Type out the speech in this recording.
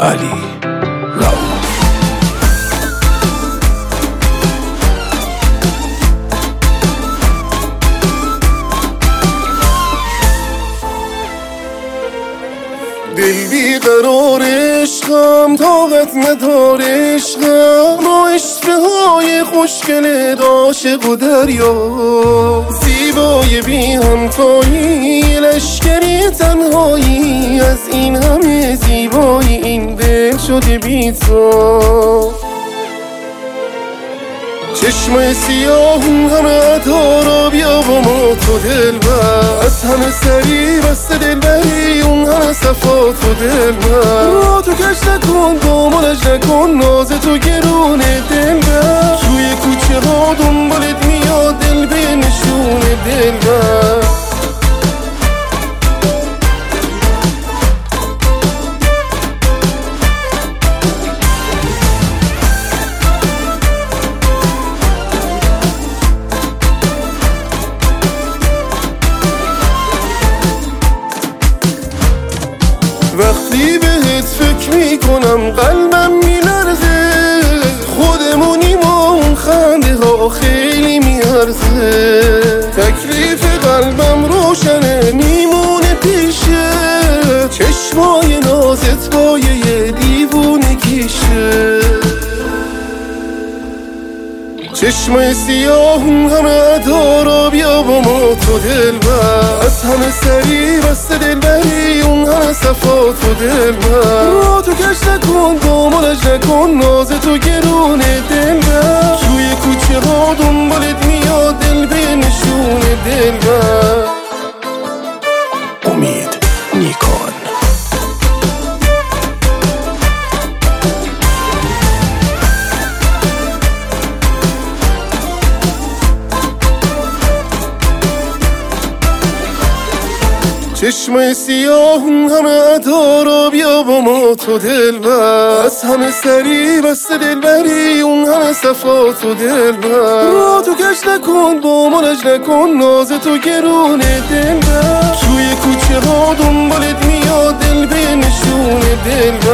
علی رؤوف. دل بیقرار عشقم، طاقت نداره عشقم، با عشقه های خوشگل عاشق و دریا، زیبای بی همتایی، لشکری تنهایی، از این همه زیبایی این دل شده بی تو. چشم سیاه همه عطا را بیا با ما تو دلبر، از همه سری بسته دلبری اون همه صفا تو دلبر، را تو کش نکن دامانش نکن ناز تو گرونه دلبر، توی کوچه ها دنبالت میاد دل به نشون دلبر. وقتی بهت فکر میکنم قلبم میلرزه، خودمونیم و اون خنده ها خیلی میارزه، تکلیف قلبم روشنه میمونه پیشه، چشمای نازت با یه دیوونه کیشه. چشم سیاه همه عطا را بیا با ما تو دلبر، از همه سری بسته دلبری اون همه صفا تو دلبر، را تو کش نکن دامانش نکن ناز تو گرونه دلبر، توی کوچه ها دنبالت میاد دل به نشون دلبر. امید نیکان. چشم سیاه همه عطا را بیا با ما تو دلبر، از همه سری بسته دلبری اون همه صفا تو دلبر، را تو کش نکن دامانش نکن ناز تو گرونه دلبر، توی کوچه ها دنبالت میاد دل به نشون دلبر.